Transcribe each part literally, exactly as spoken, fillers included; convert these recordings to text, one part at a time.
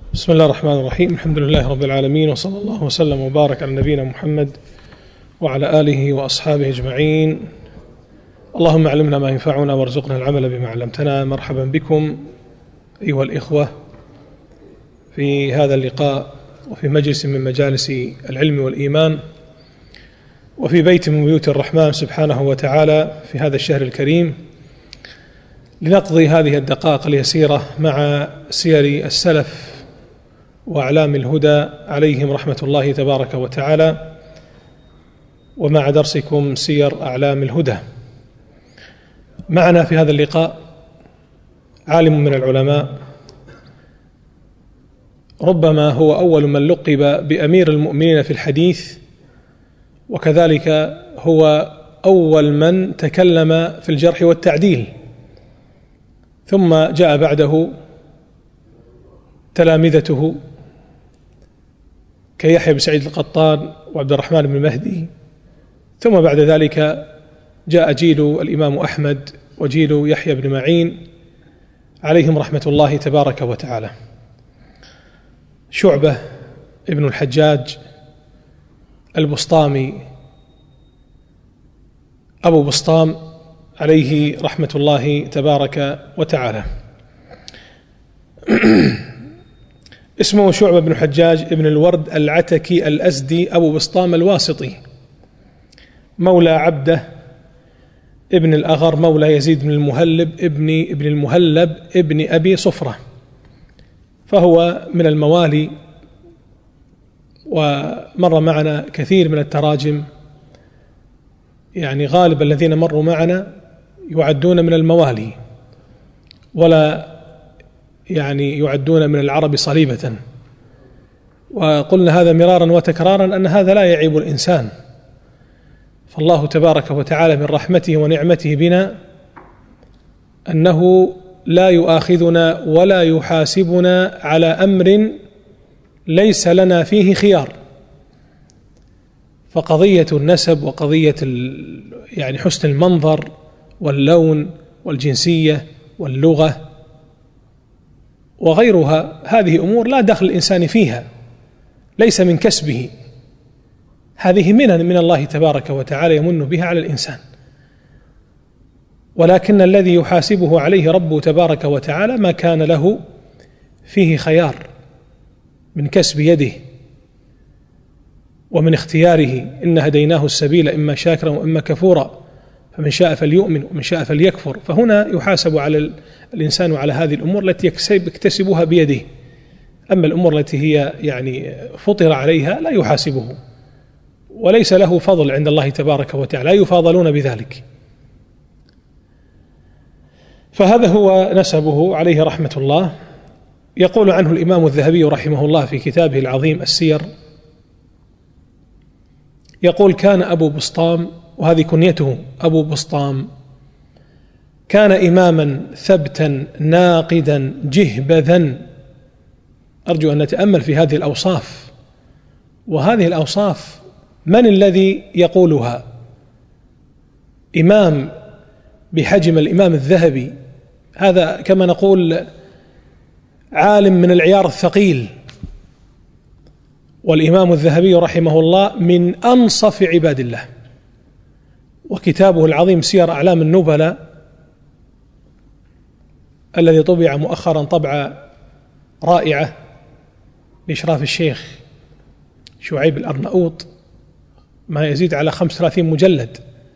بسم الله الرحمن الرحيم. الحمد لله رب العالمين، وصلى الله وسلم وبارك على نبينا محمد وعلى آله وأصحابه أجمعين. اللهم علمنا ما ينفعنا وارزقنا العمل بما علمتنا. مرحبا بكم أيها الإخوة في هذا اللقاء وفي مجلس من مجالس العلم والإيمان، وفي بيت من بيوت الرحمن سبحانه وتعالى في هذا الشهر الكريم، لنقضي هذه الدقائق اليسيرة مع سير السلف وأعلام الهدى عليهم رحمة الله تبارك وتعالى، ومع درسكم سير أعلام الهدى. معنا في هذا اللقاء عالم من العلماء، ربما هو أول من لقب بأمير المؤمنين في الحديث، وكذلك هو أول من تكلم في الجرح والتعديل، ثم جاء بعده تلامذته كيحيى بن سعيد القطان وعبد الرحمن بن مهدي، ثم بعد ذلك جاء جيل الإمام أحمد وجيل يحيى بن معين عليهم رحمة الله تبارك وتعالى. شعبة ابن الحجاج البسطامي أبو بسطام عليه رحمة الله تبارك وتعالى. اسمه شعبة بن الحجاج ابن الورد العتكي الأزدي أبو بسطام الواسطي، مولى عبده ابن الأغر مولى يزيد بن المهلب ابن ابن المهلب ابن أبي صفرة، فهو من الموالي، ومر معنا كثير من التراجم، يعني غالب الذين مروا معنا يعدون من الموالي ولا يعني يعدون من العرب صليبة، وقلنا هذا مرارا وتكرارا أن هذا لا يعيب الإنسان، فالله تبارك وتعالى من رحمته ونعمته بنا أنه لا يؤاخذنا ولا يحاسبنا على أمر ليس لنا فيه خيار. فقضية النسب وقضية يعني حسن المنظر واللون والجنسية واللغة وغيرها، هذه أمور لا دخل الإنسان فيها، ليس من كسبه، هذه منن من الله تبارك وتعالى يمن بها على الإنسان، ولكن الذي يحاسبه عليه ربه تبارك وتعالى ما كان له فيه خيار من كسب يده ومن اختياره. إن هديناه السبيل إما شاكرا وإما كفورا، فمن شاء فليؤمن ومن شاء فليكفر. فهنا يحاسب على الإنسان على هذه الأمور التي يكتسبها بيده، أما الأمور التي هي يعني فطر عليها لا يحاسبه، وليس له فضل عند الله تبارك وتعالى، لا يفاضلون بذلك. فهذا هو نسبه عليه رحمة الله. يقول عنه الإمام الذهبي رحمه الله في كتابه العظيم السير، يقول: كان أبو بسطام، وهذه كنيته أبو بسطام، كان إماما ثبتا ناقدا جهبذا. أرجو أن نتأمل في هذه الأوصاف، وهذه الأوصاف من الذي يقولها؟ إمام بحجم الإمام الذهبي، هذا كما نقول عالم من العيار الثقيل، والإمام الذهبي رحمه الله من أنصف عباد الله، وكتابه العظيم سير أعلام النبلاء الذي طبع مؤخرا طبعة رائعة بإشراف الشيخ شعيب الأرناؤوط، ما يزيد على خمسة وثلاثين مجلد،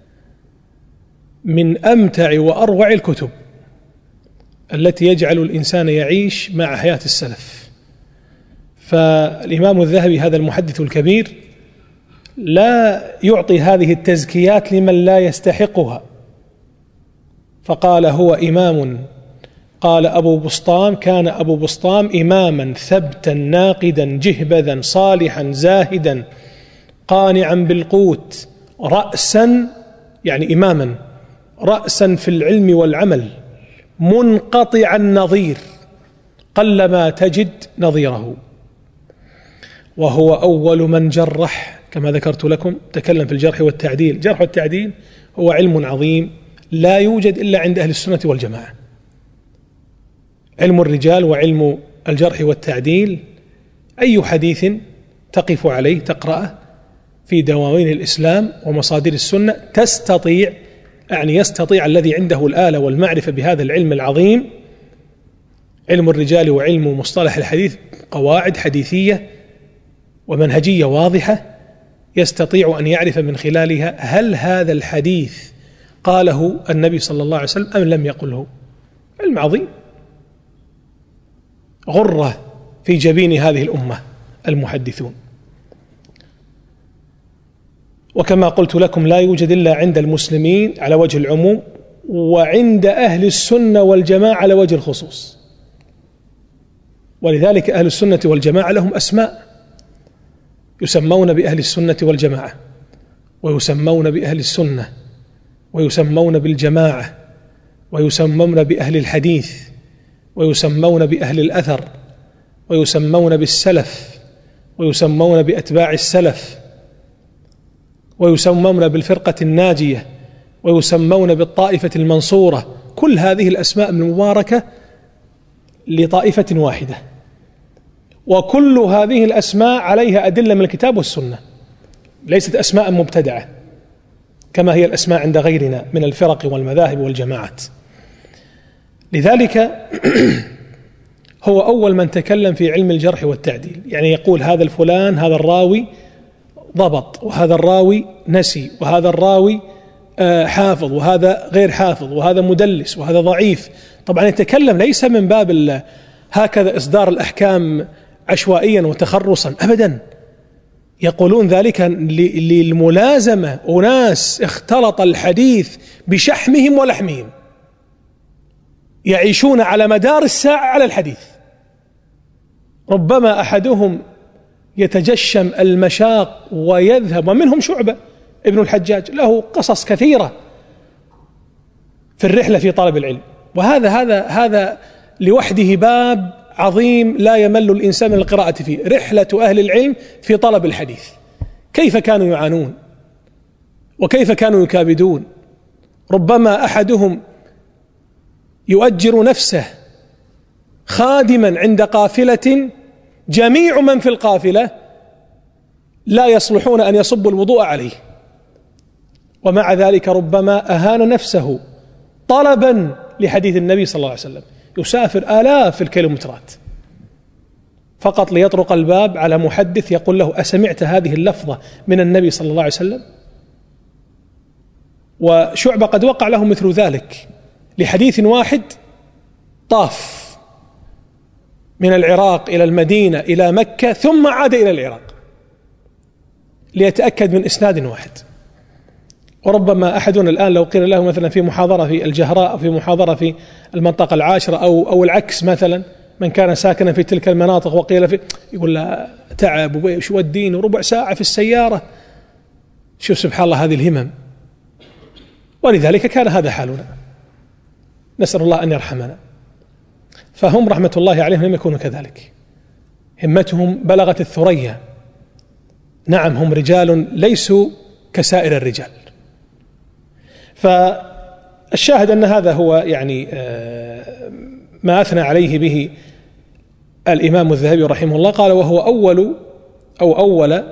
من أمتع وأروع الكتب التي يجعل الإنسان يعيش مع حياة السلف. فالإمام الذهبي هذا المحدث الكبير لا يعطي هذه التزكيات لمن لا يستحقها، فقال هو إمام، قال أبو بسطام، كان أبو بسطام إماما ثبتا ناقدا جهبذا صالحا زاهدا قانعا بالقوت رأسا، يعني إماما رأسا في العلم والعمل، منقطع النظير قلما تجد نظيره، وهو أول من جرح كما ذكرت لكم، تكلم في الجرح والتعديل. الجرح والتعديل هو علم عظيم لا يوجد إلا عند أهل السنة والجماعة، علم الرجال وعلم الجرح والتعديل أي حديث تقف عليه تقرأه في دواوين الإسلام ومصادر السنة تستطيع، يعني يستطيع الذي عنده الآلة والمعرفة بهذا العلم العظيم، علم الرجال وعلم مصطلح الحديث، قواعد حديثية ومنهجية واضحة، يستطيع أن يعرف من خلالها هل هذا الحديث قاله النبي صلى الله عليه وسلم أم لم يقله. علم عظيم، غرة في جبين هذه الأمة المحدثون. وكما قلت لكم لا يوجد إلا عند المسلمين على وجه العموم، وعند أهل السنة والجماعة على وجه الخصوص. ولذلك أهل السنة والجماعة لهم أسماء، يسمون بأهل السنة والجماعة، ويسمون بأهل السنة، ويسمون بالجماعة، ويسمون بأهل الحديث، ويسمون بأهل الأثر، ويسمون بالسلف، ويسمون بأتباع السلف، ويسمون بالفرقة الناجية، ويسمون بالطائفة المنصورة. كل هذه الأسماء المباركة لطائفة واحدة، وكل هذه الأسماء عليها أدلة من الكتاب والسنة، ليست أسماء مبتدعة كما هي الأسماء عند غيرنا من الفرق والمذاهب والجماعات. لذلك هو أول من تكلم في علم الجرح والتعديل، يعني يقول هذا الفلان هذا الراوي ضبط، وهذا الراوي نسي، وهذا الراوي حافظ، وهذا غير حافظ، وهذا مدلس، وهذا ضعيف. طبعا يتكلم ليس من باب هكذا إصدار الأحكام عشوائيا وتخرصا، أبدا، يقولون ذلك للملازمة، أناس اختلط الحديث بشحمهم ولحمهم، يعيشون على مدار الساعة على الحديث. ربما أحدهم يتجشم المشاق ويذهب، ومنهم شعبة ابن الحجاج له قصص كثيرة في الرحلة في طلب العلم، وهذا هذا هذا لوحده باب عظيم لا يمل الإنسان من القراءة فيه. رحلة أهل العلم في طلب الحديث، كيف كانوا يعانون وكيف كانوا يكابدون. ربما أحدهم يؤجر نفسه خادما عند قافلة، جميع من في القافلة لا يصلحون أن يصبوا الوضوء عليه، ومع ذلك ربما أهان نفسه طلبا لحديث النبي صلى الله عليه وسلم، يسافر آلاف الكيلومترات فقط ليطرق الباب على محدث يقول له أسمعت هذه اللفظة من النبي صلى الله عليه وسلم؟ وشعبة قد وقع له مثل ذلك لحديث واحد، طاف من العراق إلى المدينة إلى مكة ثم عاد إلى العراق ليتأكد من إسناد واحد. وربما أحدنا الآن لو قيل له مثلا في محاضرة في الجهراء أو في محاضرة في المنطقة العاشرة أو أو العكس مثلا، من كان ساكنا في تلك المناطق وقيل في، يقول لا تعب وش ودين وربع ساعة في السيارة. شوف سبحان الله هذه الهمم. ولذلك كان هذا حالنا، نسأل الله أن يرحمنا. فهم رحمة الله عليهم لم يكونوا كذلك، همتهم بلغت الثريا. نعم هم رجال ليسوا كسائر الرجال. فالشاهد أن هذا هو يعني ما أثنى عليه به الإمام الذهبي رحمه الله. قال وهو أول أو أول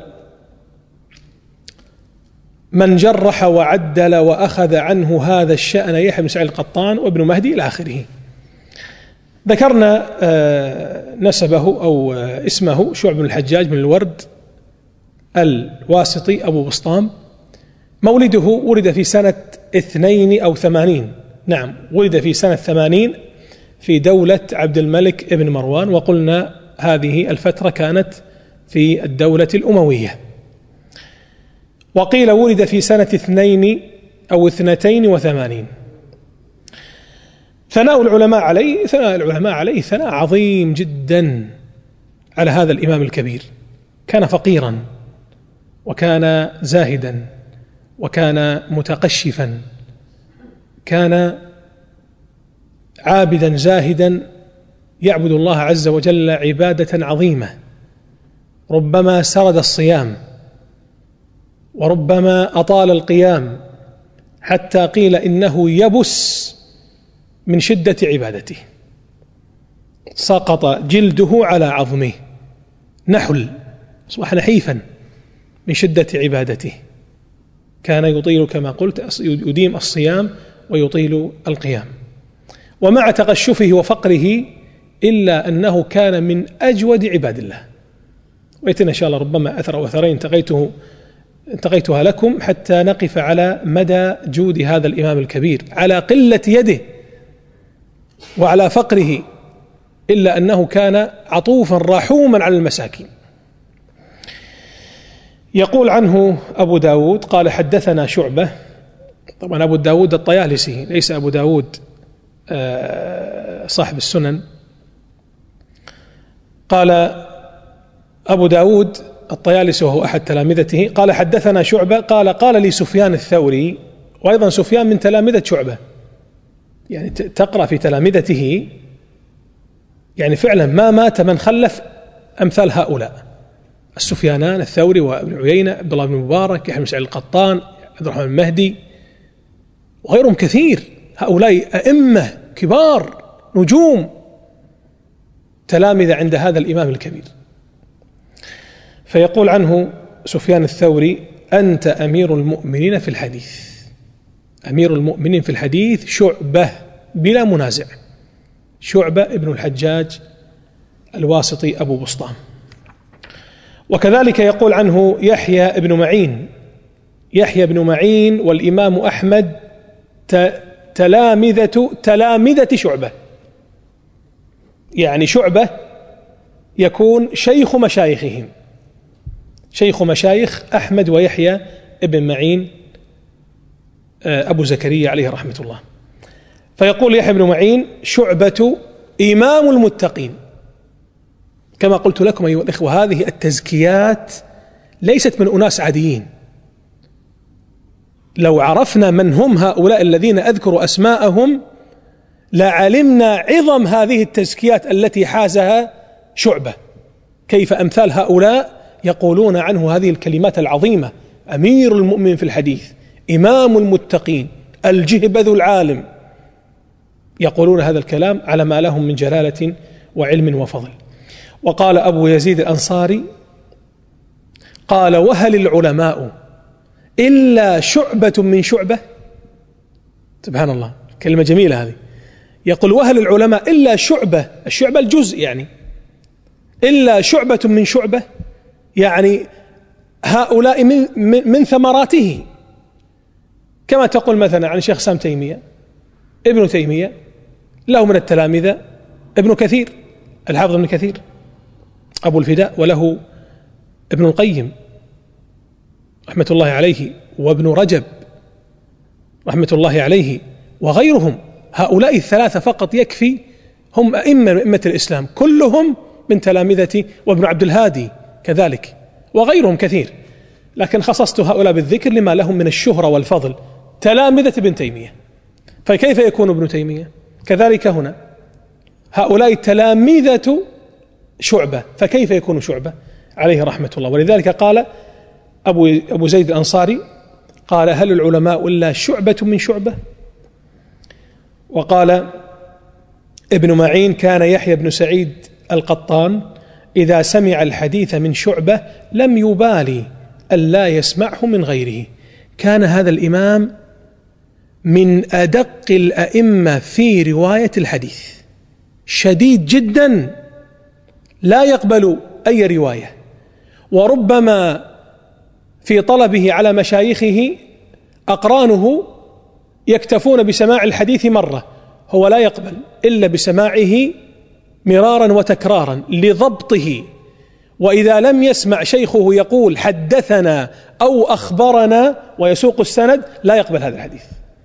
من جرح وعدل وأخذ عنه هذا الشأن يحيى بن سعيد القطان وابن مهدي إلى آخره. ذكرنا نسبه أو اسمه شعب بن الحجاج بن الورد الواسطي أبو بسطام. مولده ولد في سنة اثنين أو ثمانين، نعم ولد في سنة ثمانين في دولة عبد الملك ابن مروان، وقلنا هذه الفترة كانت في الدولة الأموية. وقيل ولد في سنة اثنين أو اثنتين وثمانين. ثناء العلماء عليه ثناء العلماء عليه ثناء عظيم جدا على هذا الإمام الكبير. كان فقيرا وكان زاهدا وكان متقشفا، كان عابدا زاهدا يعبد الله عز وجل عبادة عظيمة، ربما سرد الصيام وربما أطال القيام حتى قيل إنه يبس من شدة عبادته. سقط جلده على عظمه، نحل، أصبح نحيفا من شدة عبادته. كان يطيل كما قلت يديم الصيام ويطيل القيام، ومع تقشفه وفقره إلا أنه كان من أجود عباد الله. ويتنا إن شاء الله ربما أثر أو أثرين انتقيته انتقيتها لكم حتى نقف على مدى جود هذا الإمام الكبير، على قلة يده وعلى فقره، إلا أنه كان عطوفا رحوما على المساكين. يقول عنه أبو داود قال حدثنا شعبة، طبعا أبو داود الطيالسي ليس أبو داود صاحب السنن. قال أبو داود الطيالسي وهو أحد تلامذته قال حدثنا شعبة قال قال لي سفيان الثوري، وأيضا سفيان من تلامذة شعبة، يعني تقرأ في تلامذته، يعني فعلا ما مات من خلف أمثال هؤلاء السفيانان الثوري وابن عيينة، عبد الله بن مبارك، يحيى بن سعيد القطان، عبد الرحمن المهدي وغيرهم كثير. هؤلاء أئمة كبار نجوم تلامذة عند هذا الإمام الكبير. فيقول عنه سفيان الثوري أنت أمير المؤمنين في الحديث. أمير المؤمنين في الحديث شعبة بلا منازع، شعبة ابن الحجاج الواسطي أبو بسطام. وكذلك يقول عنه يحيى ابن معين، يحيى بن معين والإمام أحمد تلامذة تلامذة شعبة، يعني شعبة يكون شيخ مشايخهم، شيخ مشايخ أحمد ويحيى ابن معين أبو زكريا عليه رحمة الله. فيقول يحيى بن معين شعبة إمام المتقين. كما قلت لكم أيها الإخوة هذه التزكيات ليست من أناس عاديين، لو عرفنا من هم هؤلاء الذين أذكر أسماءهم لعلمنا عظم هذه التزكيات التي حازها شعبة، كيف أمثال هؤلاء يقولون عنه هذه الكلمات العظيمة: أمير المؤمن في الحديث، إمام المتقين، الجهبذ العالم، يقولون هذا الكلام على ما لهم من جلالة وعلم وفضل. وقال أبو يزيد الأنصاري قال وهل العلماء إلا شعبة من شعبة؟ سبحان الله، كلمة جميلة هذه. يقول وهل العلماء إلا شعبة، الشعبة الجزء يعني، إلا شعبة من شعبة، يعني هؤلاء من, من, من ثمراته، كما تقول مثلا عن شيخ سام تيمية، ابن تيمية له من التلامذة ابن كثير، الحافظ ابن كثير أبو الفداء، وله ابن القيم رحمة الله عليه، وابن رجب رحمة الله عليه، وغيرهم. هؤلاء الثلاثة فقط يكفي، هم أئمة من أئمة الإسلام كلهم من تلامذتي، وابن عبد الهادي كذلك، وغيرهم كثير، لكن خصصت هؤلاء بالذكر لما لهم من الشهرة والفضل، تلامذة ابن تيمية. فكيف يكون ابن تيمية؟ كذلك هنا هؤلاء تلامذة شعبة، فكيف يكون شعبة عليه رحمة الله؟ ولذلك قال أبو, أبو زيد الأنصاري قال هل العلماء إلا شعبة من شعبة؟ وقال ابن معين كان يحيى بن سعيد القطان إذا سمع الحديث من شعبة لم يبالي ألا يسمعه من غيره. كان هذا الإمام من أدق الأئمة في رواية الحديث، شديد جدا، لا يقبل أي رواية، وربما في طلبه على مشايخه أقرانه يكتفون بسماع الحديث مرة، هو لا يقبل إلا بسماعه مرارا وتكرارا لضبطه. وإذا لم يسمع شيخه يقول حدثنا أو أخبرنا ويسوق السند لا يقبل هذا الحديث،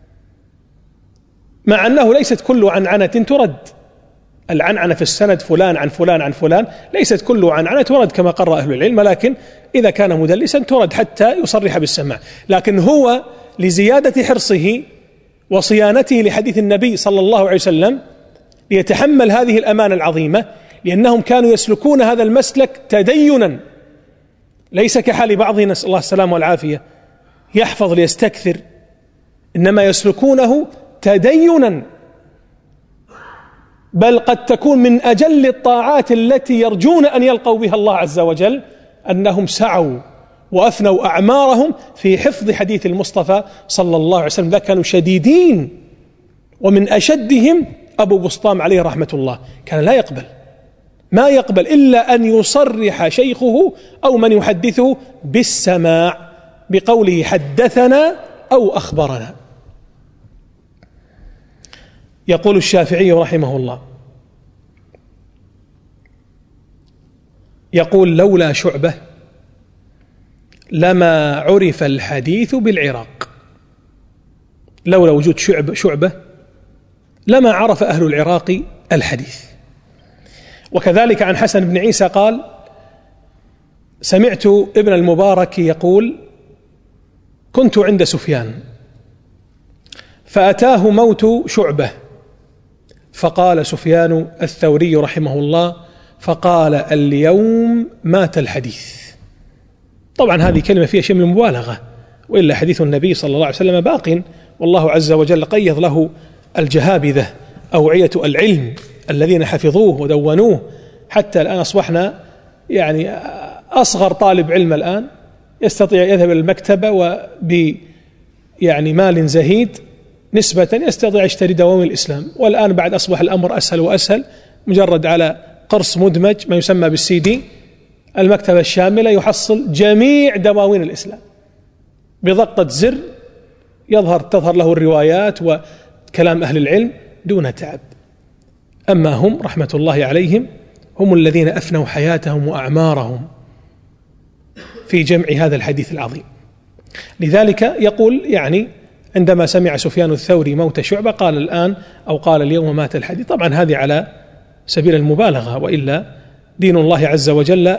مع أنه ليست كل عنعنة ترد. العنعنة في السند فلان عن فلان عن فلان، ليست كل عنعنة ترد كما قرر أهل العلم، لكن إذا كان مدلسا ترد حتى يصرح بالسماع. لكن هو لزيادة حرصه وصيانته لحديث النبي صلى الله عليه وسلم ليتحمل هذه الأمانة العظيمة، لأنهم كانوا يسلكون هذا المسلك تدينا، ليس كحال بعضهم نسأل الله السلامة والعافية يحفظ ليستكثر، إنما يسلكونه تدينا بل قد تكون من أجل الطاعات التي يرجون أن يلقوا بها الله عز وجل أنهم سعوا وأفنوا أعمارهم في حفظ حديث المصطفى صلى الله عليه وسلم. ذا كانوا شديدين، ومن أشدهم أبو بسطام عليه رحمة الله، كان لا يقبل ما يقبل إلا أن يصرح شيخه أو من يحدثه بالسماع بقوله حدثنا أو أخبرنا. يقول الشافعي رحمه الله، يقول لولا شعبة لما عرف الحديث بالعراق. لولا وجود شعب شعبة لما عرف أهل العراق الحديث. وكذلك عن حسن بن عيسى قال سمعت ابن المبارك يقول كنت عند سفيان فأتاه موت شعبة فقال سفيان الثوري رحمه الله فقال اليوم مات الحديث. طبعا هذه كلمة فيها شيء من المبالغة، وإلا حديث النبي صلى الله عليه وسلم باق، والله عز وجل قيض له الجهابذة أوعية العلم الذين حفظوه ودونوه، حتى الآن أصبحنا يعني أصغر طالب علم الآن يستطيع يذهب إلى المكتبة وب يعني مال زهيد نسبة يستطيع يشتري دواوين الإسلام. والآن بعد أصبح الأمر أسهل وأسهل، مجرد على قرص مدمج ما يسمى بالسي دي المكتبة الشاملة يحصل جميع دواوين الإسلام بضغطة زر، يظهر تظهر له الروايات وكلام أهل العلم دون تعب. أما هم رحمة الله عليهم هم الذين أفنوا حياتهم وأعمارهم في جمع هذا الحديث العظيم. لذلك يقول يعني عندما سمع سفيان الثوري موت شعبة قال الآن أو قال اليوم مات الحديث. طبعا هذه على سبيل المبالغة، وإلا دين الله عز وجل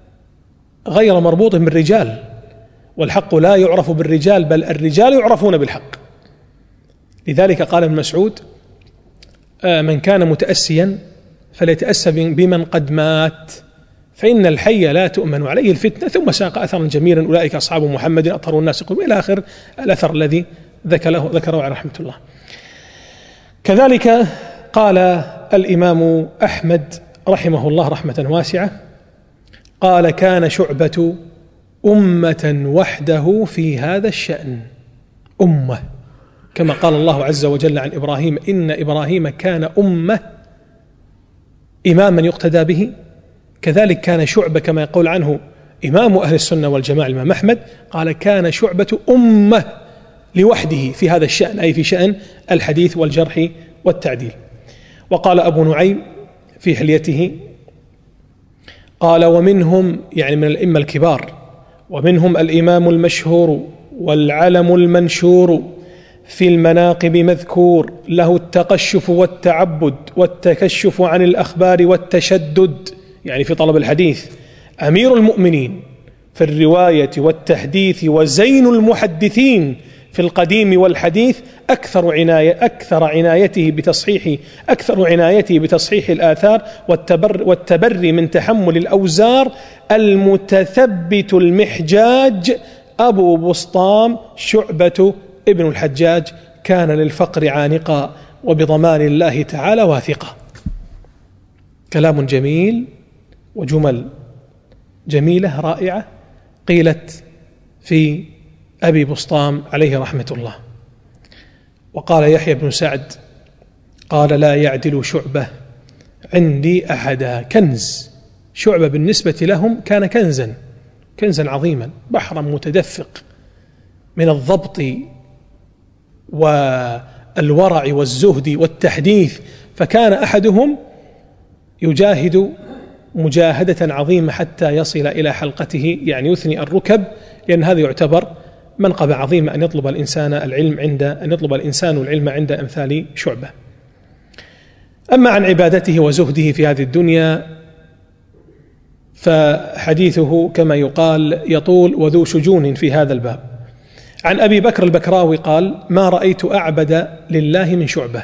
غير مربوط بالرجال، والحق لا يعرف بالرجال بل الرجال يعرفون بالحق. لذلك قال ابن مسعود من كان متأسيا فليتأسى بمن قد مات فإن الحي لا تؤمن عليه الفتنة، ثم ساق أثرا جميلا أولئك أصحاب محمد أطهر الناس قلوبا إلى آخر الأثر الذي ذكره ذكره على رحمة الله. كذلك قال الإمام أحمد رحمه الله رحمة واسعة قال كان شعبة أمة وحده في هذا الشأن، أمة كما قال الله عز وجل عن إبراهيم إن إبراهيم كان أمة إماما يقتدى به. كذلك كان شعبة كما يقول عنه إمام أهل السنة والجماعة الإمام أحمد قال كان شعبة أمة لوحده في هذا الشأن، أي في شأن الحديث والجرح والتعديل. وقال أبو نعيم في حليته قال ومنهم يعني من الأئمة الكبار ومنهم الإمام المشهور والعلم المنشور في المناقب مذكور له التقشف والتعبد والتكشف عن الأخبار والتشدد، يعني في طلب الحديث، أمير المؤمنين في الرواية والتحديث وزين المحدثين في القديم والحديث، أكثر عناية أكثر عنايته بتصحيح أكثر عنايته بتصحيح الآثار والتبر والتبري من تحمل الأوزار، المتثبت المحجاج أبو بسطام شعبة ابن الحجاج كان للفقر عانقا وبضمان الله تعالى واثقا. كلام جميل وجمل جميلة رائعة قيلت في أبي بسطام عليه رحمة الله. وقال يحيى بن سعد قال لا يعدل شعبة عندي أحدا، كنز شعبة بالنسبة لهم كان كنزا كنزا عظيما، بحرا متدفق من الضبط والورع والزهد والتحديث، فكان أحدهم يجاهد مجاهدة عظيمة حتى يصل إلى حلقته، يعني يثني الركب، لأن هذا يعتبر منقبة عظيمة أن يطلب الإنسان العلم عند أن يطلب الإنسان العلم عند أمثال شعبة. أما عن عبادته وزهده في هذه الدنيا فحديثه كما يقال يطول وذو شجون في هذا الباب. عن أبي بكر البكراوي قال ما رأيت أعبد لله من شعبة،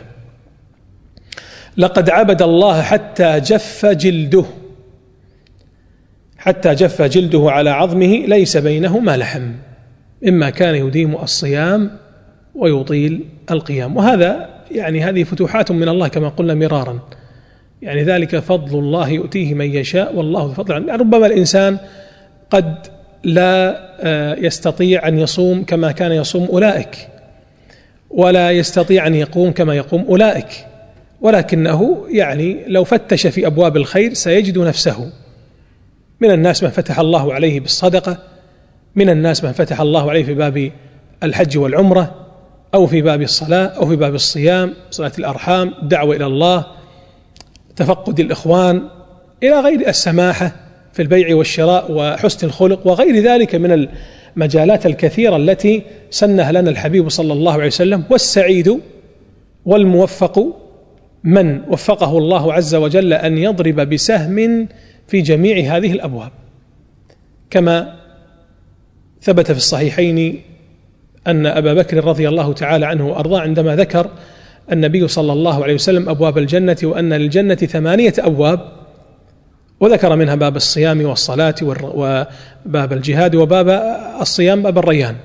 لقد عبد الله حتى جف جلده حتى جف جلده على عظمه ليس بينهما لحم، إما كان يديم الصيام ويطيل القيام. وهذا يعني هذه فتوحات من الله كما قلنا مرارا، يعني ذلك فضل الله يؤتيه من يشاء والله ذو الفضل العظيم. يعني ربما الإنسان قد لا يستطيع أن يصوم كما كان يصوم أولئك، ولا يستطيع أن يقوم كما يقوم أولئك، ولكنه يعني لو فتش في أبواب الخير سيجد نفسه. من الناس من فتح الله عليه بالصدقة، من الناس من فتح الله عليه في باب الحج والعمرة، أو في باب الصلاة، أو في باب الصيام، صلاة الأرحام، دعوة إلى الله، تفقد الإخوان، إلى غير السماحة في البيع والشراء وحسن الخلق وغير ذلك من المجالات الكثيرة التي سنها لنا الحبيب صلى الله عليه وسلم. والسعيد والموفق من وفقه الله عز وجل أن يضرب بسهم في جميع هذه الأبواب، كما ثبت في الصحيحين أن أبا بكر رضي الله تعالى عنه وأرضاه عندما ذكر النبي صلى الله عليه وسلم أبواب الجنة وأن للجنة ثمانية أبواب، وذكر منها باب الصيام والصلاة وباب الجهاد وباب الصيام باب الريان،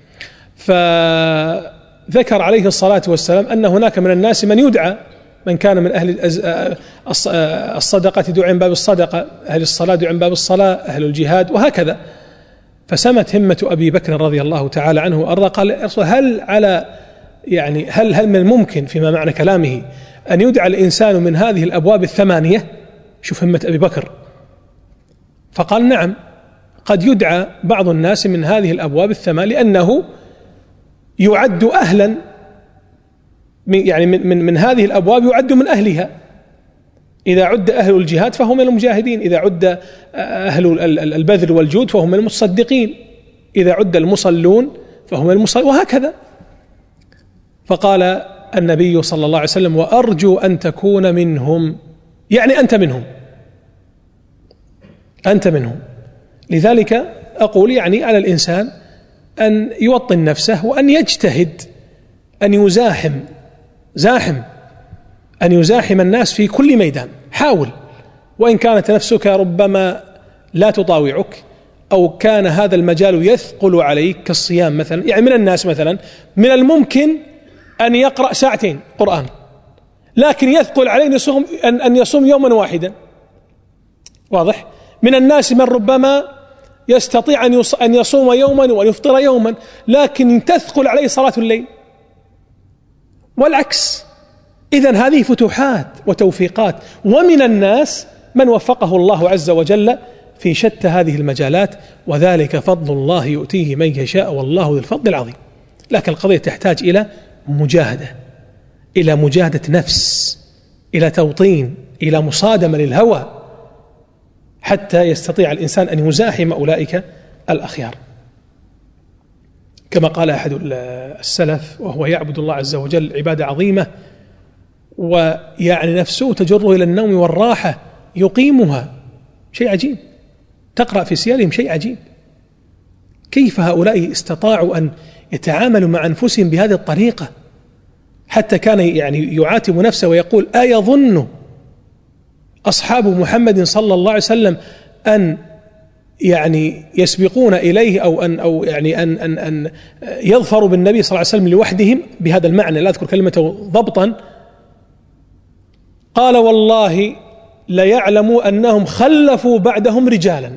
فذكر عليه الصلاة والسلام أن هناك من الناس من يدعى، من كان من أهل الصدقة دعا من باب الصدقة، أهل الصلاة دعا من باب الصلاة، أهل الجهاد، وهكذا. فسمت همة أبي بكر رضي الله تعالى عنه وأرضاه، قال هل على يعني هل هل من الممكن فيما معنى كلامه أن يدعى الإنسان من هذه الأبواب الثمانية؟ شوف همة أبي بكر، فقال نعم، قد يدعى بعض الناس من هذه الأبواب الثمانية لأنه يعد أهلا من يعني من من, من هذه الأبواب يعد من أهلها. إذا عد أهل الجهاد فهم من المجاهدين، إذا عد أهل البذل والجود فهم من المتصدقين، إذا عد المصلون فهم من المصلين، وهكذا. فقال النبي صلى الله عليه وسلم وأرجو أن تكون منهم، يعني أنت منهم، أنت منهم. لذلك أقول يعني على الإنسان أن يوطن نفسه وأن يجتهد أن يزاحم زاحم أن يزاحم الناس في كل ميدان. حاول، وإن كانت نفسك ربما لا تطاوعك أو كان هذا المجال يثقل عليك كالصيام مثلا. يعني من الناس مثلا من الممكن أن يقرأ ساعتين قرآن، لكن يثقل عليه أن يصوم يوما واحدا، واضح؟ من الناس من ربما يستطيع أن يصوم يوما وأن يفطر يوما، لكن تثقل عليه صلاة الليل، والعكس. إذن هذه فتوحات وتوفيقات. ومن الناس من وفقه الله عز وجل في شتى هذه المجالات، وذلك فضل الله يؤتيه من يشاء والله ذو الفضل العظيم. لكن القضية تحتاج إلى مجاهدة، إلى مجاهدة نفس، إلى توطين، إلى مصادمة للهوى، حتى يستطيع الإنسان أن يزاحم أولئك الأخيار. كما قال أحد السلف وهو يعبد الله عز وجل عبادة عظيمة، ويعني نفسه تجره إلى النوم والراحة يقيمها، شيء عجيب. تقرأ في سيرهم شيء عجيب، كيف هؤلاء استطاعوا أن يتعاملوا مع أنفسهم بهذه الطريقة، حتى كان يعني يعاتب نفسه ويقول أيظن أصحاب محمد صلى الله عليه وسلم أن يعني يسبقون إليه أو أن أو يعني أن أن أن يظفروا بالنبي صلى الله عليه وسلم لوحدهم بهذا المعنى، لا أذكر كلمته ضبطا. قال والله ليعلموا أنهم خلفوا بعدهم رجالا،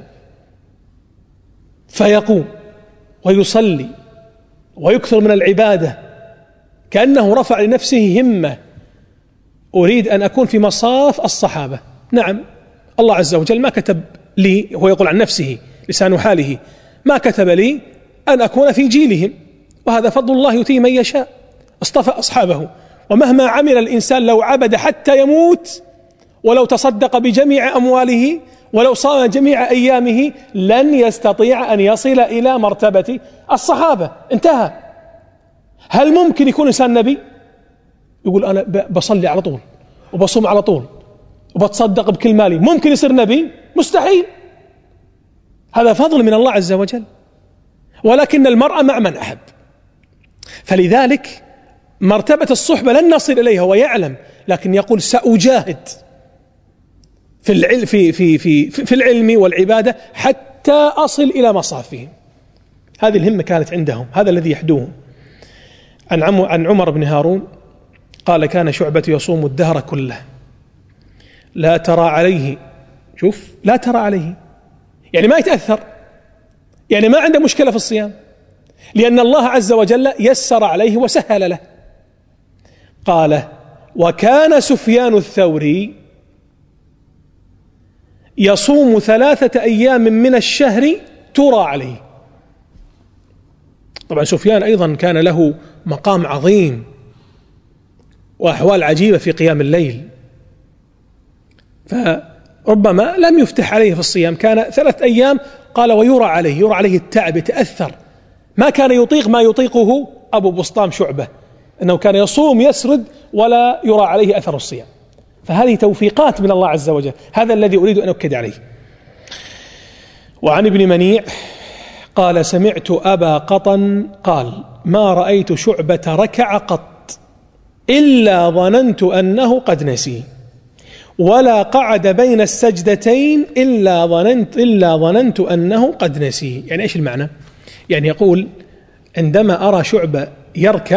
فيقوم ويصلي ويكثر من العبادة كأنه رفع لنفسه همة، أريد أن أكون في مصاف الصحابة. نعم، الله عز وجل ما كتب لي، هو يقول عن نفسه لسان حاله، ما كتب لي أن أكون في جيلهم، وهذا فضل الله يؤتيه من يشاء. اصطفى أصحابه، ومهما عمل الإنسان لو عبد حتى يموت، ولو تصدق بجميع أمواله، ولو صام جميع أيامه، لن يستطيع أن يصل إلى مرتبة الصحابة. انتهى. هل ممكن يكون إنسان نبي يقول أنا بصلي على طول وبصوم على طول وبتصدق بكل مالي، ممكن يصير نبي؟ مستحيل. هذا فضل من الله عز وجل. ولكن المرء مع من أحب، فلذلك مرتبة الصحبة لن نصل إليها ويعلم، لكن يقول سأجاهد في العلم في في في في العلم والعبادة حتى أصل إلى مصافهم. هذه الهمة كانت عندهم، هذا الذي يحدوهم. عن عن عمر بن هارون قال كان شعبة يصوم الدهر كله، لا ترى عليه، شوف لا ترى عليه يعني ما يتأثر، يعني ما عنده مشكلة في الصيام، لأن الله عز وجل يسر عليه وسهل له. قال: وكان سفيان الثوري يصوم ثلاثة أيام من الشهر ترى عليه. طبعا سفيان أيضا كان له مقام عظيم وأحوال عجيبة في قيام الليل، فربما لم يفتح عليه في الصيام، كان ثلاث أيام قال ويرى عليه، يرى عليه التعب، يتأثر، ما كان يطيق ما يطيقه أبو بسطام شعبة، أنه كان يصوم يسرد ولا يرى عليه أثر الصيام. فهذه توفيقات من الله عز وجل، هذا الذي أريد أن أؤكد عليه. وعن ابن منيع قال: سمعت أبا قطن قال: ما رأيت شعبة ركع قط إلا ظننت أنه قد نسي، ولا قعد بين السجدتين إلا ظننت إلا ظننت أنه قد نسي. يعني إيش المعنى؟ يعني يقول: عندما أرى شعبة يركع،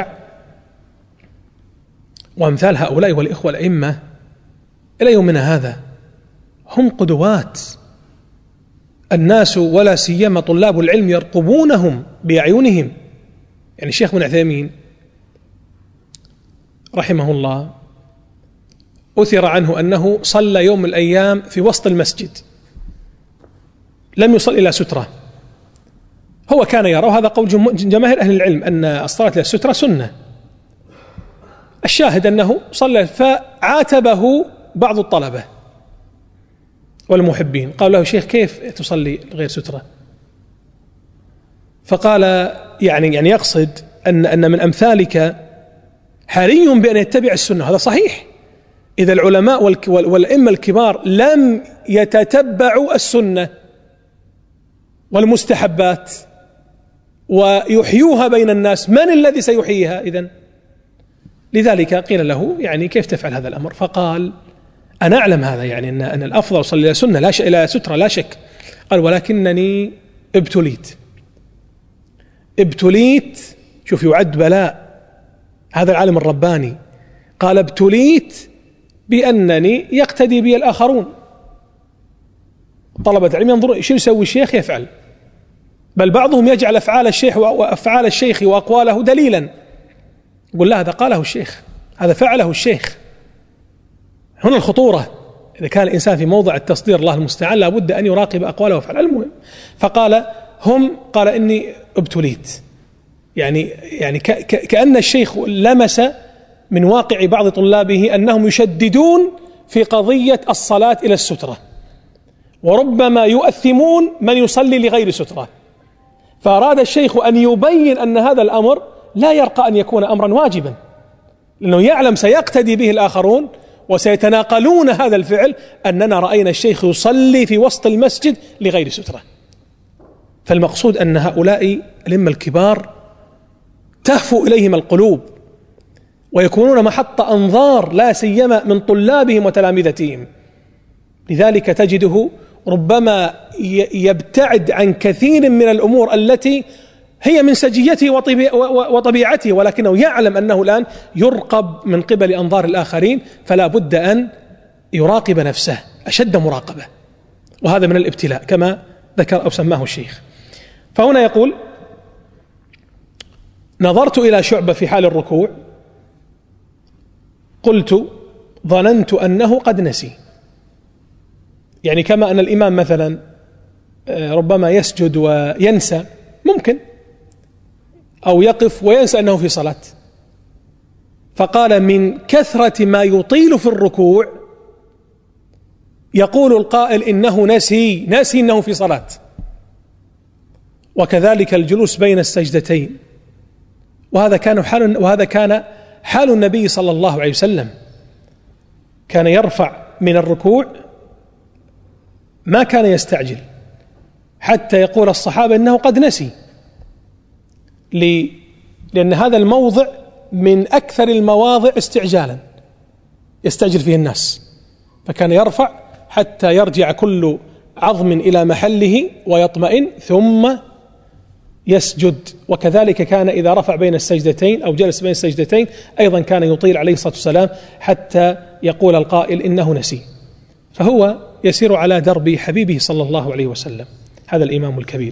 وأمثال هؤلاء والإخوة الأئمة إلى يومنا هذا هم قدوات، الناس ولا سيما طلاب العلم يرقبونهم بأعينهم. يعني الشيخ ابن عثيمين رحمه الله أثر عنه أنه صلى يوم من الأيام في وسط المسجد، لم يصل إلى سترة. هو كان يرى، وهذا قول جماهير أهل العلم، أن الصلاة إلى السترة سنة. الشاهد أنه صلى، فعاتبه بعض الطلبة والمحبين، قال له: شيخ كيف تصلي غير سترة؟ فقال يعني يعني يقصد أن أن من أمثالك حري بأن يتبع السنة. هذا صحيح، إذا العلماء والأئمة الكبار لم يتتبعوا السنة والمستحبات ويحيوها بين الناس، من الذي سيحييها إذن؟ لذلك قيل له: يعني كيف تفعل هذا الأمر؟ فقال: أنا أعلم هذا، يعني أن أن الأفضل صلي إلى سنة لا شيء إلى سترة لا شك. قال: ولكنني ابتليت ابتليت شوف يعد بلاء هذا العالم الرباني. قال: ابتليت بأنني يقتدي بي الآخرون، طلبة العلم ينظرون شو يسوي الشيخ يفعل، بل بعضهم يجعل أفعال الشيخ وأفعال الشيخ وأقواله دليلا، يقول: لا هذا قاله الشيخ، هذا فعله الشيخ. هنا الخطورة، إذا كان الإنسان في موضع التصدير الله المستعان لابد أن يراقب أقواله وأفعاله. المهم، فقال هم قال إني ابتليت، يعني يعني كأن الشيخ لمس من واقع بعض طلابه أنهم يشددون في قضية الصلاة إلى السترة، وربما يؤثمون من يصلي لغير سترة، فأراد الشيخ أن يبين أن هذا الأمر لا يرقى أن يكون أمرا واجبا، لأنه يعلم سيقتدي به الآخرون وسيتناقلون هذا الفعل، أننا رأينا الشيخ يصلي في وسط المسجد لغير سترة. فالمقصود أن هؤلاء الأئمة الكبار تهفو إليهم القلوب ويكونون محط أنظار لا سيما من طلابهم وتلامذتهم، لذلك تجده ربما يبتعد عن كثير من الأمور التي هي من سجيته وطبيعته، ولكنه يعلم أنه الآن يرقب من قبل أنظار الآخرين، فلا بد أن يراقب نفسه أشد مراقبة، وهذا من الابتلاء كما ذكر أو سماه الشيخ. فهنا يقول: نظرت إلى شعبة في حال الركوع قلت ظننت أنه قد نسي، يعني كما أن الإمام مثلا ربما يسجد وينسى، ممكن، أو يقف وينسى أنه في صلاة. فقال: من كثرة ما يطيل في الركوع يقول القائل إنه نسي نسي أنه في صلاة. وكذلك الجلوس بين السجدتين، وهذا كان حال وهذا كان حال النبي صلى الله عليه وسلم، كان يرفع من الركوع ما كان يستعجل حتى يقول الصحابة إنه قد نسي، لأن هذا الموضع من أكثر المواضع استعجالا يستعجل فيه الناس، فكان يرفع حتى يرجع كل عظم إلى محله ويطمئن ثم يسجد. وكذلك كان إذا رفع بين السجدتين أو جلس بين السجدتين أيضا كان يطيل عليه الصلاة والسلام حتى يقول القائل إنه نسي. فهو يسير على درب حبيبه صلى الله عليه وسلم، هذا الإمام الكبير.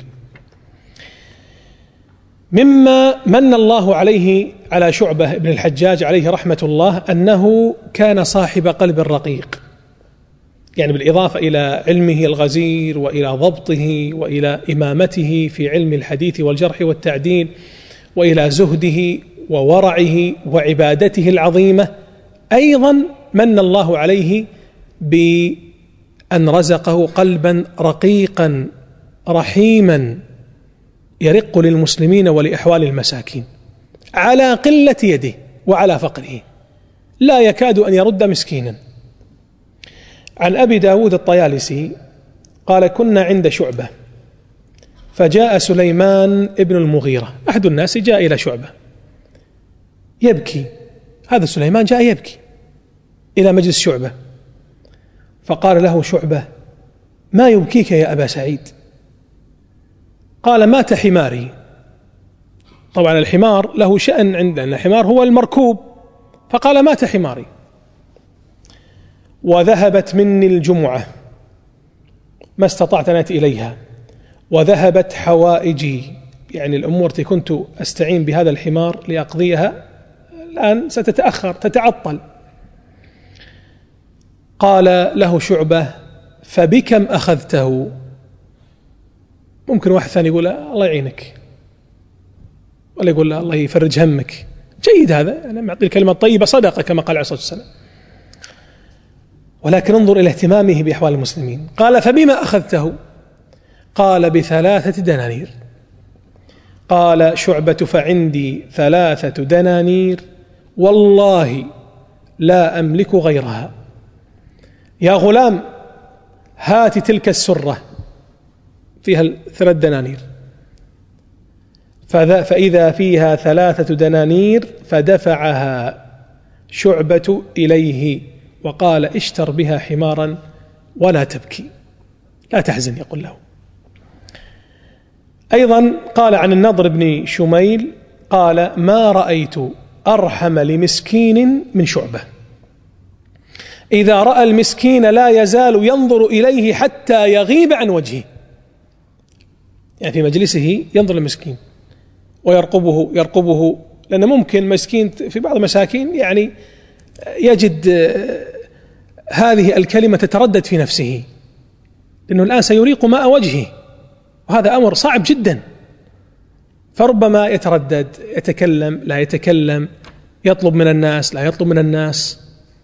مما من الله عليه على شعبة بن الحجاج عليه رحمة الله أنه كان صاحب قلب رقيق، يعني بالإضافة إلى علمه الغزير وإلى ضبطه وإلى إمامته في علم الحديث والجرح والتعديل وإلى زهده وورعه وعبادته العظيمة، أيضا من الله عليه بأن رزقه قلبا رقيقا رحيما يرق للمسلمين ولأحوال المساكين على قلة يده وعلى فقره، لا يكاد أن يرد مسكينا. عن أبي داود الطيالسي قال: كنا عند شعبة فجاء سليمان ابن المغيرة، أحد الناس جاء إلى شعبة يبكي، هذا سليمان جاء يبكي إلى مجلس شعبة، فقال له شعبة: ما يبكيك يا أبا سعيد؟ قال: مات حماري. طبعا الحمار له شأن عندنا، الحمار هو المركوب، فقال: مات حماري وذهبت مني الجمعة ما استطعت أن أتي إليها، وذهبت حوائجي، يعني الأمور التي كنت أستعين بهذا الحمار لأقضيها الآن ستتأخر تتعطل. قال له شعبة: فبكم أخذته؟ ممكن واحد ثاني يقول: الله يعينك، ولا يقول: الله يفرج همك. جيد، هذا أنا معطي الكلمة الطيبة صدقة كما قال عليه الصلاة والسلام، ولكن انظر إلى اهتمامه بأحوال المسلمين. قال: فبما أخذته؟ قال: بثلاثة دنانير. قال شعبة: فعندي ثلاثة دنانير والله لا أملك غيرها، يا غلام هات تلك السرة فيها ثلاث دنانير. فإذا فيها ثلاثة دنانير فدفعها شعبة إليه وقال: اشتر بها حمارا ولا تبكي، لا تحزن، يقول له. أيضا قال عن النضر بن شميل قال: ما رأيت أرحم لمسكين من شعبة، إذا رأى المسكين لا يزال ينظر إليه حتى يغيب عن وجهه، يعني في مجلسه ينظر المسكين ويرقبه يرقبه لأنه ممكن مسكين في بعض المساكين يعني يجد هذه الكلمة تتردد في نفسه، لأنه الآن سيريق ماء وجهه، وهذا أمر صعب جدا، فربما يتردد، يتكلم لا يتكلم، يطلب من الناس لا يطلب من الناس،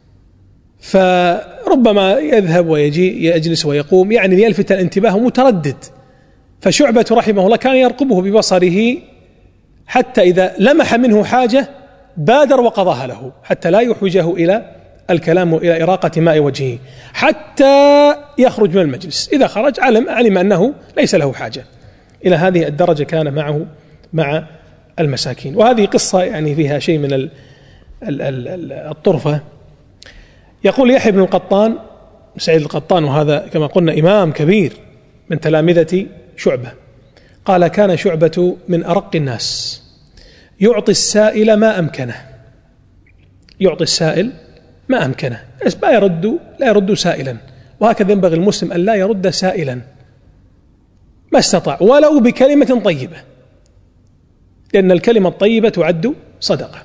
فربما يذهب ويجي يجلس ويقوم، يعني ليلفت الانتباه، متردد. فشعبة رحمه الله كان يرقبه ببصره حتى إذا لمح منه حاجة بادر وقضاها له، حتى لا يحوجه إلى الكلام وإلى إراقة ماء وجهه حتى يخرج من المجلس. إذا خرج علم علم أنه ليس له حاجة. إلى هذه الدرجة كان معه مع المساكين. وهذه قصة يعني فيها شيء من الطرفة. يقول يحيى بن القطان، سعيد القطان، وهذا كما قلنا إمام كبير من تلامذة شعبة، قال: كان شعبة من أرق الناس، يعطي السائل ما أمكنه، يعطي السائل ما أمكنه، لا يرد لا يرد سائلا، وهكذا ينبغي المسلم أن لا يرد سائلا ما استطاع ولو بكلمة طيبة، لأن الكلمة الطيبة تعد صدقة.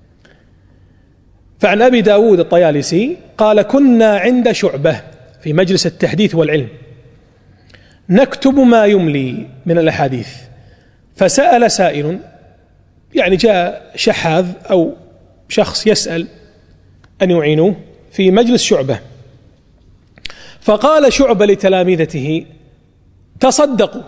فعن أبي داود الطيالسي قال: كنا عند شعبة في مجلس التحديث والعلم نكتب ما يملي من الأحاديث، فسأل سائل، يعني جاء شحاذ أو شخص يسأل أن يعينوه في مجلس شعبة، فقال شعبة لتلامذته: تصدقوا،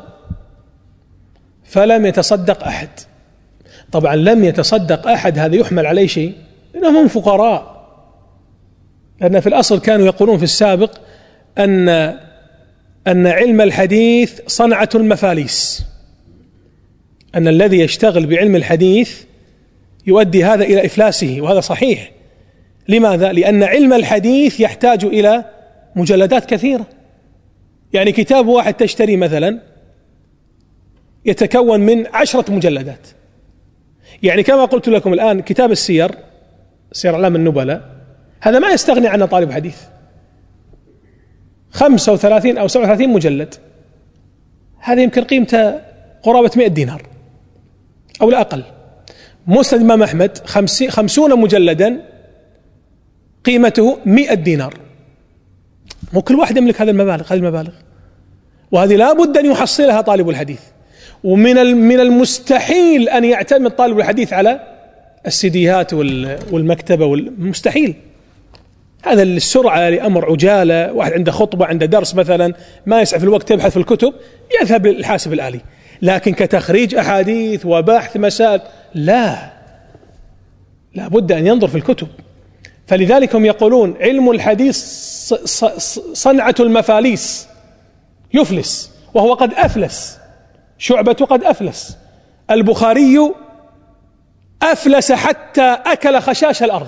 فلم يتصدق أحد. طبعا لم يتصدق أحد هذا يحمل عليه شيء، إنهم هم فقراء، لأن في الأصل كانوا يقولون في السابق أن أن علم الحديث صنعة المفاليس، أن الذي يشتغل بعلم الحديث يؤدي هذا إلى إفلاسه، وهذا صحيح. لماذا؟ لأن علم الحديث يحتاج إلى مجلدات كثيرة، يعني كتاب واحد تشتري مثلا يتكون من عشرة مجلدات، يعني كما قلت لكم الآن كتاب السير، سير أعلام النبلاء، هذا ما يستغني عنه طالب حديث، خمسة وثلاثين أو سبعة وثلاثين مجلد، هذا يمكن قيمته قرابة مئة دينار أو لا أقل. مسند الإمام أحمد خمسون مجلدا قيمته مئة دينار. مو كل واحد يملك هذه المبالغ هذه المبالغ وهذه لا بد أن يحصلها طالب الحديث، ومن من المستحيل أن يعتمد طالب الحديث على السيديات والمكتبة والمستحيل. هذا السرعة لأمر عجالة، واحد عنده خطبة عنده درس مثلا ما يسعى في الوقت يبحث في الكتب، يذهب للحاسب الآلي. لكن كتخريج أحاديث وبحث مسائل لا، لا بد أن ينظر في الكتب. فلذلك هم يقولون علم الحديث صنعة المفاليس، يفلس وهو قد أفلس. شعبة قد أفلس، البخاري أفلس حتى أكل خشاش الأرض.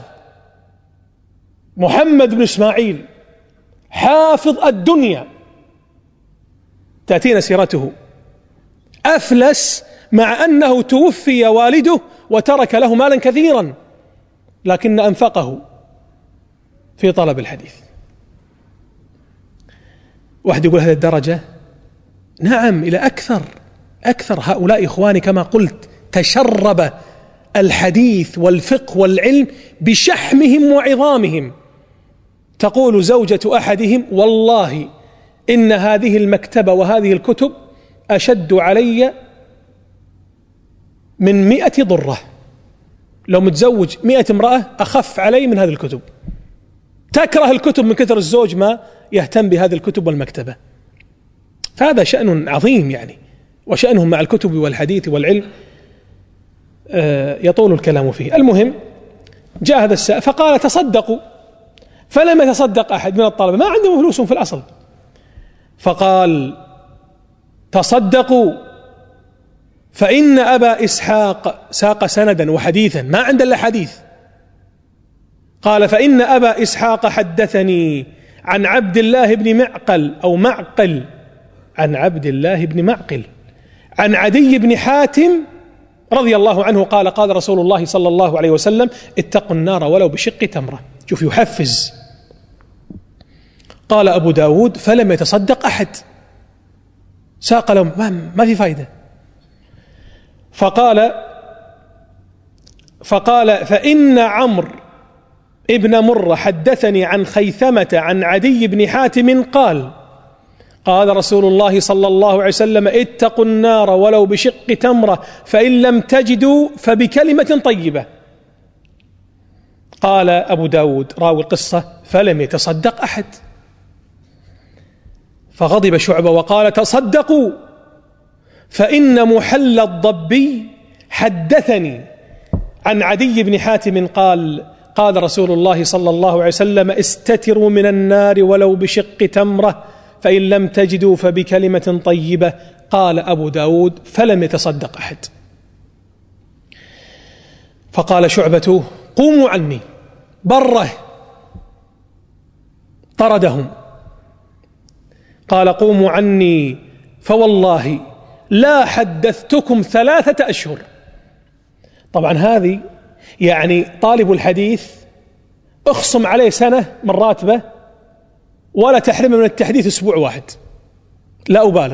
محمد بن إسماعيل حافظ الدنيا تأتينا سيرته، أفلس مع أنه توفي والده وترك له مالا كثيرا، لكن أنفقه في طلب الحديث. واحد يقول هذه الدرجة، نعم إلى أكثر أكثر. هؤلاء إخواني كما قلت تشرب الحديث والفقه والعلم بشحمهم وعظامهم. تقول زوجة أحدهم: والله إن هذه المكتبة وهذه الكتب أشد علي من مئة ضرة، لو متزوج مئة امرأة أخف علي من هذه الكتب. تكره الكتب من كثر الزوج ما يهتم بهذه الكتب والمكتبة. فهذا شأن عظيم يعني، وشأنهم مع الكتب والحديث والعلم يطول الكلام فيه. المهم جاء هذا السائل فقال: تصدقوا. فلم يتصدق أحد من الطلبة، ما عندهم فلوس في الأصل. فقال: تصدقوا فإن أبا إسحاق ساق سندا وحديثا، ما عند إلا حديث. قال: فإن أبا إسحاق حدثني عن عبد الله بن معقل أو معقل عن عبد الله بن معقل عن عدي بن حاتم رضي الله عنه قال: قال رسول الله صلى الله عليه وسلم: اتقوا النار ولو بشق تمرة. شوف يحفز. قال أبو داود: فلم يتصدق أحد، ساق لهم ما في فايدة. فقال فقال فإن عمرو ابن مرة حدثني عن خيثمة عن عدي بن حاتم قال: قال رسول الله صلى الله عليه وسلم: اتقوا النار ولو بشق تمرة، فإن لم تجدوا فبكلمة طيبة. قال أبو داود راوي القصة: فلم يتصدق أحد. فغضب شعبة وقال: تصدقوا فإن محل الضبي حدثني عن عدي بن حاتم قال: قال رسول الله صلى الله عليه وسلم: استتروا من النار ولو بشق تمرة، فإن لم تجدوا فبكلمة طيبة. قال أبو داود: فلم يتصدق أحد. فقال شعبة: قوموا عني. بره طردهم. قال: قوموا عني فوالله لا حدثتكم ثلاثة أشهر. طبعا هذه يعني طالب الحديث اخصم عليه سنة من راتبه ولا تحرمه من التحديث أسبوع واحد، لا أبالغ،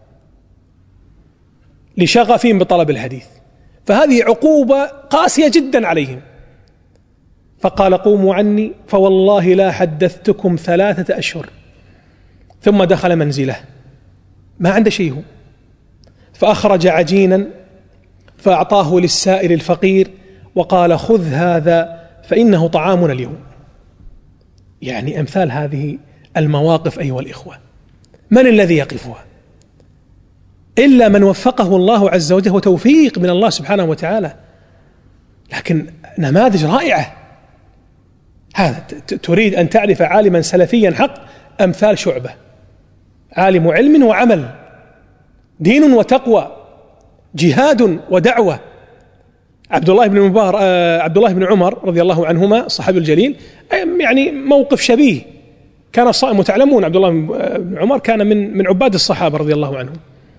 لشغفهم بطلب الحديث. فهذه عقوبة قاسية جدا عليهم. فقال: قوموا عني فوالله لا حدثتكم ثلاثة أشهر. ثم دخل منزله، ما عنده شيء، هو فأخرج عجينا فأعطاه للسائل الفقير وقال: خذ هذا فإنه طعامنا اليوم. يعني أمثال هذه المواقف أيها الإخوة من الذي يقفها إلا من وفقه الله عز وجل، وتوفيق من الله سبحانه وتعالى. لكن نماذج رائعة. هذا تريد أن تعرف عالما سلفيا حق، أمثال شعبة، عالم علم وعمل، دين وتقوى، جهاد ودعوة. عبد الله بن مبار عبد الله بن عمر رضي الله عنهما الصحابي الجليل، يعني موقف شبيه. كان صائم، وتعلمون عبد الله بن عمر كان من من عباد الصحابة رضي الله عنهم.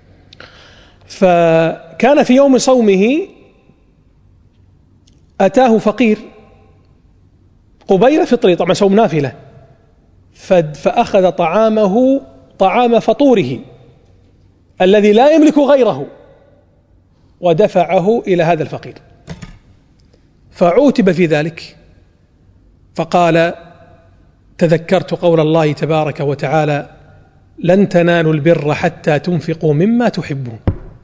فكان في يوم صومه أتاه فقير قبيل فطره، طبعا صوم نافلة، فأخذ طعامه طعام فطوره الذي لا يملك غيره ودفعه إلى هذا الفقير، فعوتب في ذلك فقال: تذكرت قول الله تبارك وتعالى: لن تنالوا البر حتى تنفقوا مما تحبون.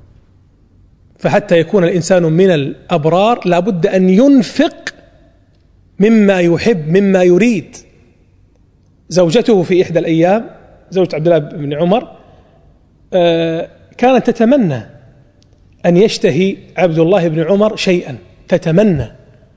فحتى يكون الإنسان من الأبرار لا بد أن ينفق مما يحب مما يريد. زوجته في إحدى الأيام، زوجة عبد الله بن عمر، كانت تتمنى أن يشتهي عبد الله بن عمر شيئا، تتمنى،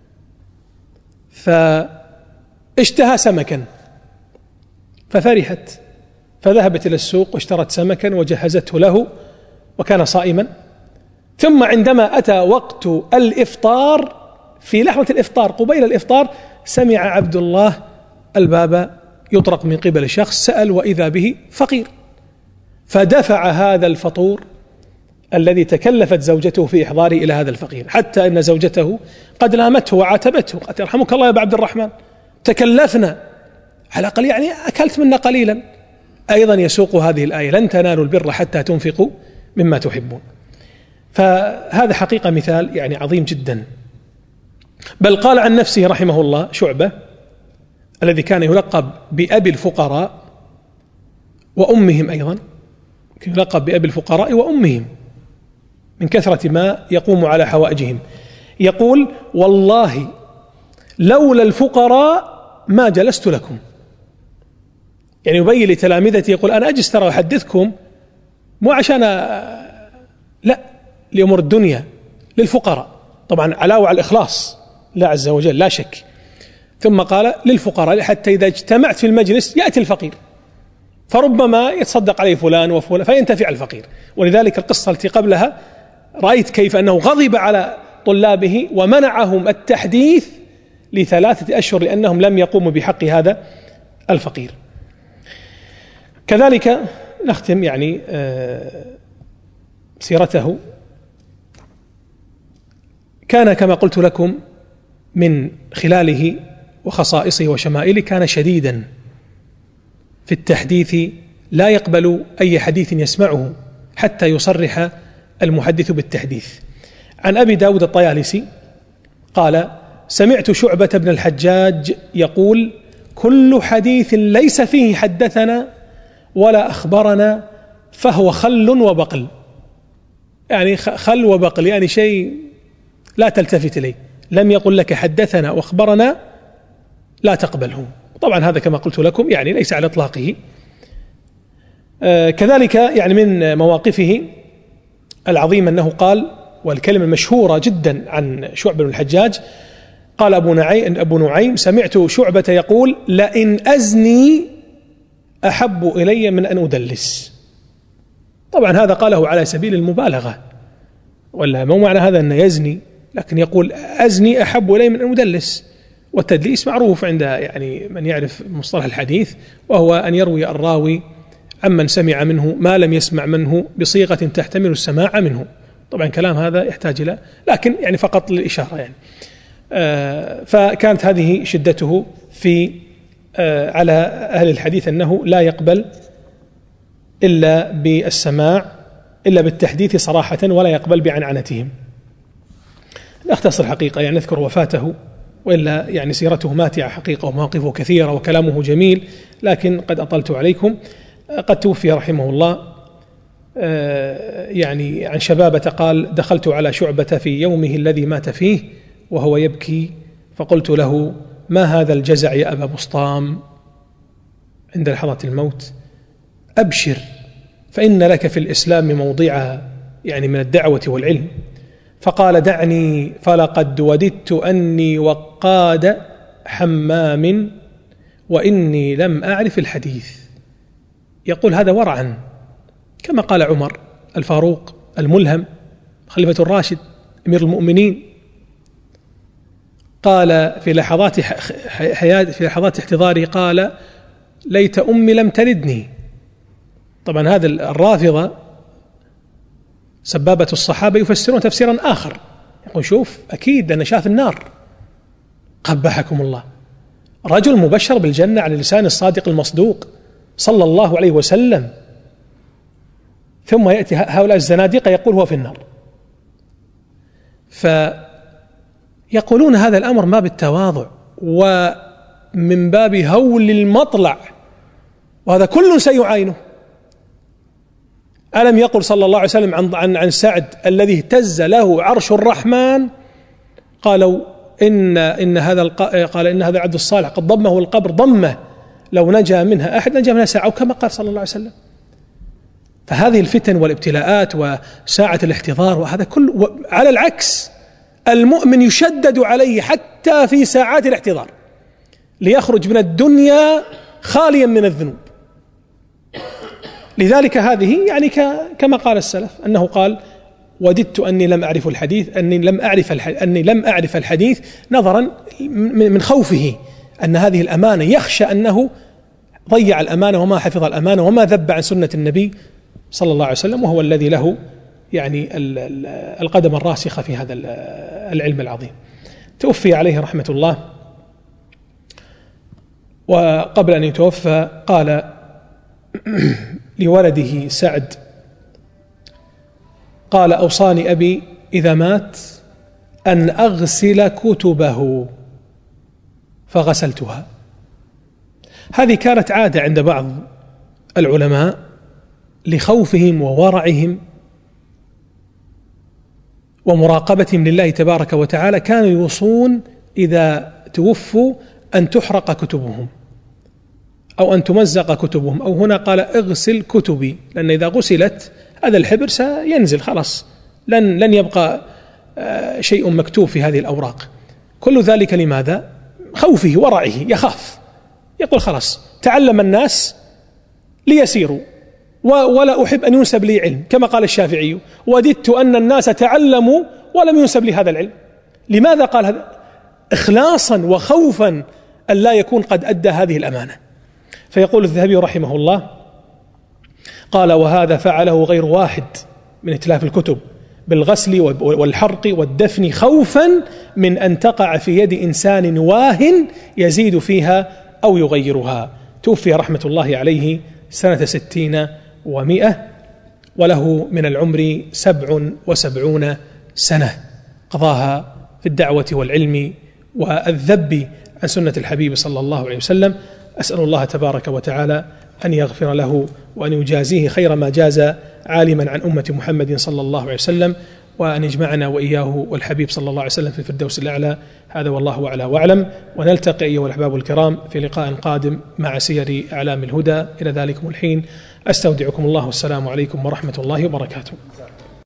فاشتهى سمكا ففرحت، فذهبت إلى السوق واشترت سمكا وجهزته له، وكان صائما. ثم عندما أتى وقت الإفطار، في لحظة الإفطار قبيل الإفطار، سمع عبد الله الباب يطرق من قبل شخص، سأل وإذا به فقير، فدفع هذا الفطور الذي تكلفت زوجته في إحضاره إلى هذا الفقير، حتى أن زوجته قد لامته وعاتبته، قالت: يرحمك الله يا أبا عبد الرحمن، تكلفنا على الأقل يعني أكلت منا قليلا. أيضا يسوق هذه الآية: لن تنالوا البر حتى تنفقوا مما تحبون. فهذا حقيقة مثال يعني عظيم جدا. بل قال عن نفسه رحمه الله شعبة الذي كان يلقب بأبي الفقراء وأمهم، أيضا يلقب بأبي الفقراء وأمهم من كثرة ما يقوم على حوائجهم، يقول: والله لولا الفقراء ما جلست لكم. يعني يبين لتلامذتي، يقول: أنا أجلس ترى أحدثكم مو عشان لا لأمور الدنيا، للفقراء، طبعا علاوة على الإخلاص لا عز وجل لا شك. ثم قال: للفقراء، حتى إذا اجتمعت في المجلس يأتي الفقير، فربما يتصدق عليه فلان وفلان فينتفع الفقير. ولذلك القصة التي قبلها رأيت كيف أنه غضب على طلابه ومنعهم التحديث لثلاثة أشهر لأنهم لم يقوموا بحق هذا الفقير. كذلك نختم يعني سيرته. كان كما قلت لكم من خلاله وخصائصه وشمائله، كان شديدا في التحديث، لا يقبل أي حديث يسمعه حتى يصرح المحدث بالتحديث. عن أبي داود الطيالسي قال: سمعت شعبة بن الحجاج يقول: كل حديث ليس فيه حدثنا ولا أخبرنا فهو خل وبقل. يعني خل وبقل يعني شيء لا تلتفت إليه، لم يقل لك حدثنا وأخبرنا لا تقبله. طبعا هذا كما قلت لكم يعني ليس على إطلاقه. آه كذلك يعني من مواقفه العظيم أنه قال، والكلمة المشهورة جدا عن شعبة بن الحجاج، قال أبو نعيم, أبو نعيم: سمعت شعبة يقول: لئن أزني أحب إلي من أن أدلس. طبعا هذا قاله على سبيل المبالغة، ولا مو معنى هذا أن يزني، لكن يقول: أزني أحب إلي من أن أدلس. والتدليس معروف عند يعني من يعرف مصطلح الحديث، وهو أن يروي الراوي عمن سمع منه ما لم يسمع منه بصيغة تحتمل السماع منه. طبعا كلام هذا يحتاج إلى، لكن يعني فقط للإشارة يعني. آه فكانت هذه شدته في آه على أهل الحديث، أنه لا يقبل إلا بالسماع إلا بالتحديث صراحة، ولا يقبل بعنعنتهم. نختصر حقيقة يعني نذكر وفاته، وإلا يعني سيرته ماتعة حقيقة ومواقفه كثيرة وكلامه جميل، لكن قد أطلت عليكم. قد توفي رحمه الله يعني عن شبابة قال: دخلت على شعبة في يومه الذي مات فيه وهو يبكي، فقلت له: ما هذا الجزع يا أبا بسطام عند لحظة الموت؟ أبشر فإن لك في الإسلام موضعها، يعني من الدعوة والعلم. فقال: دعني فلقد وددت أني وقاد حمام وإني لم أعرف الحديث. يقول هذا ورعا، كما قال عمر الفاروق الملهم خليفة الراشد أمير المؤمنين، قال في لحظات حياة في لحظات احتضاره، قال: ليت أمي لم تلدني. طبعا هذا الرافضة سبابة الصحابة يفسرون تفسيرا آخر، يقول: شوف أكيد أنا شاف النار، قبحكم الله. رجل مبشر بالجنة على لسان الصادق المصدوق صلى الله عليه وسلم، ثم يأتي هؤلاء الزنادقة يقول هو في النار. فيقولون هذا الأمر ما بالتواضع ومن باب هول المطلع، وهذا كل سيعاينه. ألم يقل صلى الله عليه وسلم عن عن عن سعد الذي اهتز له عرش الرحمن، قالوا إن إن هذا قال إن هذا العبد الصالح قد ضمه القبر ضمه لو نجا منها أحد نجا منها ساعة، أو كما قال صلى الله عليه وسلم. فهذه الفتن والابتلاءات وساعة الاحتضار وهذا كل، على العكس المؤمن يشدد عليه حتى في ساعات الاحتضار ليخرج من الدنيا خاليا من الذنوب. لذلك هذه يعني كما قال السلف أنه قال وددت أني لم أعرف الحديث أني لم أعرف الحديث أني لم أعرف الحديث نظرا من خوفه أن هذه الأمانة، يخشى أنه ضيع الأمانة وما حفظ الأمانة وما ذب عن سنة النبي صلى الله عليه وسلم، وهو الذي له يعني القدم الراسخة في هذا العلم العظيم. توفي عليه رحمة الله، وقبل أن يتوفى قال لولده سعد، قال أوصاني أبي إذا مات أن أغسل كتبه فغسلتها. هذه كانت عادة عند بعض العلماء لخوفهم وورعهم ومراقبتهم لله تبارك وتعالى، كانوا يوصون إذا توفوا أن تحرق كتبهم أو أن تمزق كتبهم، أو هنا قال اغسل كتبي، لأن إذا غسلت هذا الحبر سينزل خلاص، لن لن يبقى شيء مكتوب في هذه الأوراق. كل ذلك لماذا؟ خوفه ورعه، يخاف، يقول خلاص تعلم الناس ليسيروا ولا أحب أن ينسب لي علم، كما قال الشافعي وددت أن الناس تعلموا ولم ينسب لي هذا العلم. لماذا قال هذا؟ إخلاصا وخوفا أن لا يكون قد أدى هذه الأمانة. فيقول الذهبي رحمه الله قال وهذا فعله غير واحد من إتلاف الكتب بالغسل والحرق والدفن خوفا من أن تقع في يد إنسان واهن يزيد فيها أو يغيرها. توفي رحمة الله عليه سنة ستين ومئة، وله من العمر سبع وسبعون سنة قضاها في الدعوة والعلم والذب عن سنة الحبيب صلى الله عليه وسلم. أسأل الله تبارك وتعالى أن يغفر له وأن يجازيه خير ما جاز عالما عن أمة محمد صلى الله عليه وسلم، وأن يجمعنا وإياه والحبيب صلى الله عليه وسلم في الفردوس الأعلى. هذا والله أعلى وأعلم، ونلتقي أيها الأحباب الكرام في لقاء قادم مع سير أعلام الهدى. إلى ذلكم الحين أستودعكم الله، والسلام عليكم ورحمة الله وبركاته.